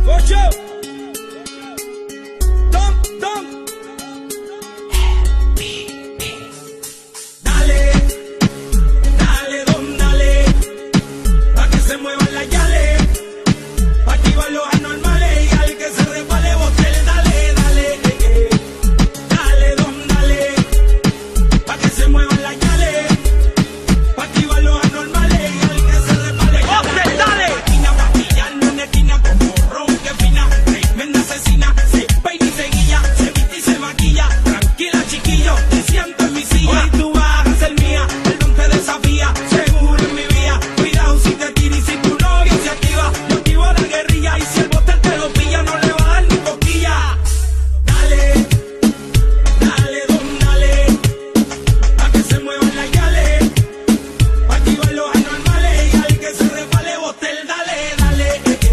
Gocho. Tom, Tom. Dale, dale, Don, dale. Pa' que se muevan las yales. Pa' activar los anormales. Y al que se resbale, botel, dale, dale. Dale, Don, dale. Pa' que se muevan las yales. Pa' activar los anormales. Y al que se resbale, botel, dale. Máquina pa' pillarnos en esquina como ron que fina. Tremenda asesina. Se peina y se guilla. Se viste y se maquilla. Tranquila, chiquillo. Te siento en mi silla. Hoy tú vas a ser mía. El don te desafía. Seguro en mi vía. Cuidado si te tira y si tu novia se activa. Yo activo la guerrilla. Y si el botel te lo pilla, no le va a dar ni cosquilla. Dale, dale, Don, dale. Pa' que se muevan las yales. Pa' activar los anormales. Y al que se resbale, botel, dale, dale.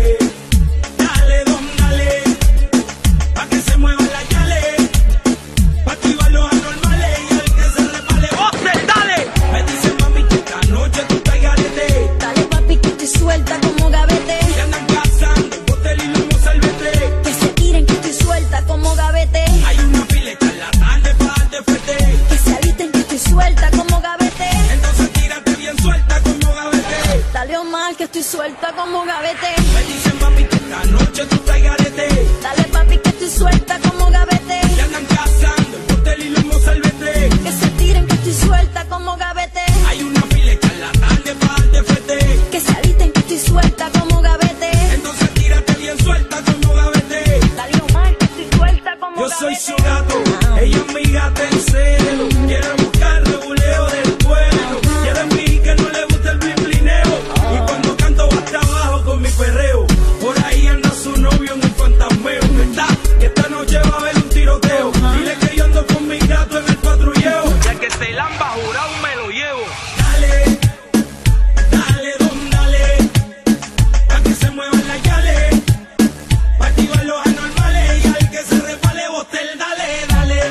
Dale, Don, dale. Pa' que se muevan las yales. Pa' activar los anormales. Y al que se resbale, botel, dale. Me dicen, mami, que esta noche tú estás garete. Dale papi que estoy suelta como gavete. Que andan cazando, botel y lumo salvete. Que se tiren que estoy suelta como gavete. Hay una fila en la tarde para darte fuerte. Que se alisten que estoy suelta como gavete. Entonces tírate bien suelta como gavete. Dale Omar que estoy suelta como gavete. Me dicen, mami, que esta noche tú estás garete. Dale papi que estoy suelta como gavete. Que andan cazando, botel y lumo salvete. Que se tiren que estoy suelta como gavete. Hay una fila en la tarde para darte fuerte. Que se alisten que estoy suelta como gavete. Entonces tírate bien suelta como gavete. Dale Omar que estoy suelta como Yo gavete. soy su gato, ella es mi gata en celo. Quiere buscar reguleo del pueblo. Quiere mí que no le gusta el blineo. Y cuando canto va hasta abajo con mi perreo. Por ahí anda su novio en un fantasmeo. Que esta noche va a haber un tiroteo. Dile que yo ando con mi gato en el patrulleo. Ya que se lamba jurado me lo llevo. Dale, dale, Don, dale. Pa' que se muevan las yales. Pa' activar los anormales. Y al que se resbale, botel, dale, dale.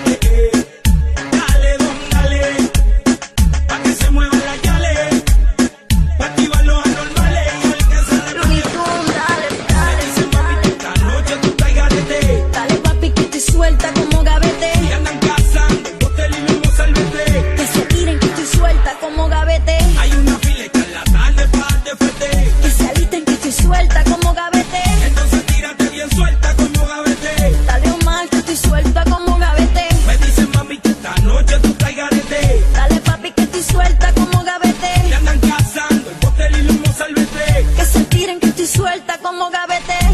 Dale, Don, dale. Pa' que se muevan las yales. Pa' activar los anormales. Y al que se resbale, Y tú, dale, me dale, dicen, mami, que esta noche tú estás garete. dale papi que estoy suelta como gavete. Y andan cazando, botel y lumo salvete. Que se tiren que estoy suelta como gavete. Hay una fila en la tarde para darte fuerte. Que se alisten que estoy suelta como gavete. Entonces tírate bien suelta como gavete. Dale Omar que estoy suelta como gavete. Me dicen, mami, que esta noche tú estás garete. Dale papi que estoy suelta como gavete. Y andan cazando, botel y lumo salvete. Que se tiren que estoy suelta como gavete.